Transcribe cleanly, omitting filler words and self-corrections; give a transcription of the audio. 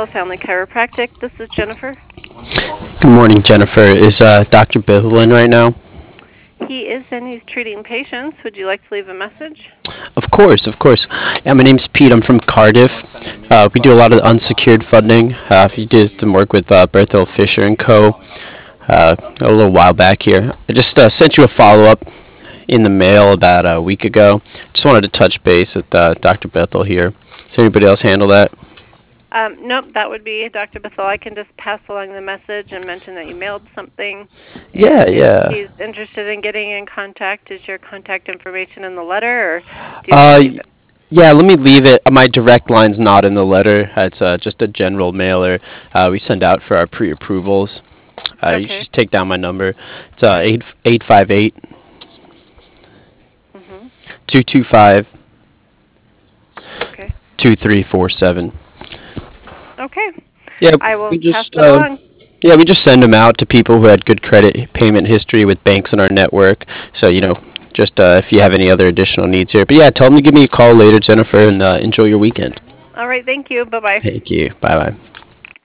Berthel Family Chiropractic. This is Jennifer. Good morning, Jennifer. Is Dr. Bithell in right now? He is in. He's treating patients. Would you like to leave a message? Of course, of course. Yeah, my name's Pete. I'm from Cardiff. We do a lot of unsecured funding. We did some work with Berthel Fisher and Co. A little while back here. I just sent you a follow-up in the mail about a week ago. Just wanted to touch base with Dr. Bithell here. Does anybody else handle that? Nope, that would be Dr. Bethel. I can just pass along the message and mention that you mailed something. Yeah, And yeah. if he's interested in getting in contact, is your contact information in the letter, or do you Uh, leave it? yeah, let me leave it. My direct line's not in the letter. It's just a general mailer we send out for our pre-approvals. You Okay. just take down my number. It's 858 Mhm. 225 Okay. 2347. Okay. Yeah, I will we pass just that along. yeah, we just send them out to people who had good credit payment history with banks in our network. So, just if you have any other additional needs here. But yeah, tell them to give me a call later, Jennifer, and enjoy your weekend. All right. Thank you. Bye-bye. Thank you. Bye bye.